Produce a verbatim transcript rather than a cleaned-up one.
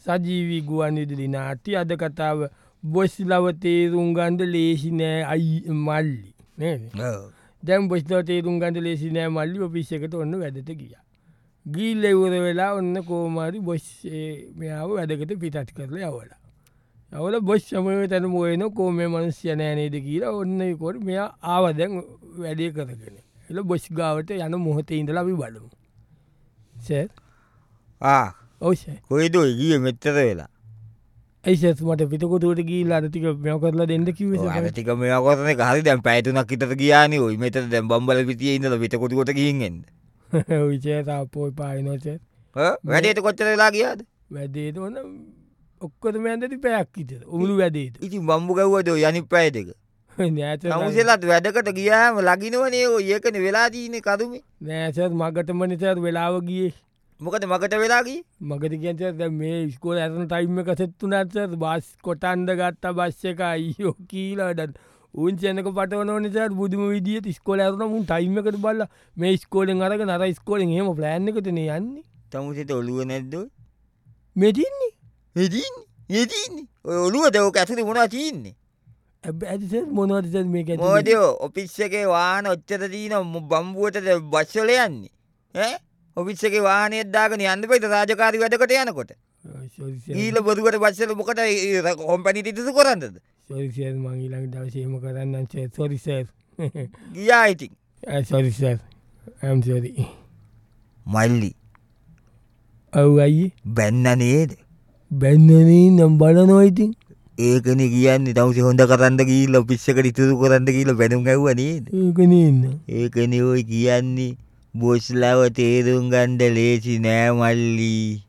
සජීවී ගුවන්විදුලි නාට්‍ය අද කතාව බොස්ලව තේරුම් ගන්න ලේසි නෑ අයි මල්ලි නේද? දැන් බොස්ලව තේරුම් ගන්න ලේසි නෑ මල්ලි ඔෆිස් එකට ඔන්න වැඩට ගියා. ගිහිල්ලා ඉවර වෙලා ඔන්න කොහොම හරි බොස් මෙයාව වැඩකට පිටත් කරලා යවලා. යවලා බොස් සමයටම මොයන කොහොම මේ මිනිස්සු නෑ නේද කියලා ඔන්න ඒකට මෙයා ආවා දැන් වැඩේ කරගෙන. එළ බොස් ගාවට යන මොහොතේ ඉඳලා අපි බලමු. සර් ආ ඔව් සර්. කොයිද ගියේ මෙච්චර වෙලා? ඒ සර් මට පිටකොටුවට ගිහිල්ලා අර ටික මේව කරලා දෙන්න කිව්වේ සර්. අර ටික මේව කරන එක හරි දැන් පැය තුනක් විතර ගියානේ ඔයි මෙතන දැන් බම්බල පිටියේ ඉඳලා පිටකොටුවට ගිහින් එන්න. ඔව් සර් තාපෝයි පායිනෝ සර්. හා වැඩේට කොච්චර වෙලා ගියාද? වැඩේට ඔන්න ඔක්කොම යන්දටි පැයක් විතර. උමුළු වැඩේට. ඉතින් බම්බු ගැව්වද ඔය අනිත් පැය දෙක? නෑ සර්. නමුසෙලත් වැඩකට ගියාම ලගිනවනේ ඔය ඒකනේ වෙලා තියෙන්නේ කදුමේ. නෑ සර් මගටමනේ සර් වෙලාව ගියේ. මොකද මගට වෙලා ගියේ? මගට කියන්නේ සර් දැන් මේ ඉස්කෝලේ අරන ටයිම් එක සෙට් වුණා සර් බස් කොටන්ද ගත්ත බස් එක අයියෝ කීලා දැන් උන් චෙනක පටවනෝනේ සර් බුදුම විදියට ඉස්කෝලේ අරන මුන් ටයිම් එකට බලලා මේ ඉස්කෝලෙන් අරගෙන අර ඉස්කෝලෙන් එහෙම ප්ලෑන් එකටනේ යන්නේ. තමුසෙට ඔළුව නැද්ද ඔය? මෙදින්නේ. මෙදින්නේ. මෙදින්නේ. ඔය ඔළුවද ඔක ඇතුලේ මොනවද තියෙන්නේ? ඇයි සර් මොනවද සර් මේක ඇතුලේ? මොකද ඔෆිස් එකේ වාහන ඔච්චර තියෙන බම්බුවට බස් වල යන්නේ. ඈ ඔෆිස් එකේ වාහනයක් දාගෙන යන්න බෑද රාජකාරී වැඩකට යනකොට? Sorry sir. ඊළ බොදුකට බස් වල මොකටද කම්පැනි ටිකස කරන්නද? සෝරි සර් මං ඊළඟ දවසේ එහෙම කරන්නම් සර්. Sorry sir. ගියා ඉතින්. ආ සෝරි සර්. I'm sorry. මල්ලි. ඔව් අයියේ. බැන්න නේද? බැන්නනේ නම් බලනවා ඉතින්. ඒකනේ කියන්නේ තවුසේ හොඳ කරන්න ගිහිල්ලා ඔෆිස් එකට ඉතුරු කරන්න ගිහිල්ලා බැනුම් ඇහුවා නේද? ඒකනේ ඉන්න. ඒකනේ ඔය කියන්නේ බොස්ලව තේරුම් ගන්න ලේසි නෑ මල්ලි.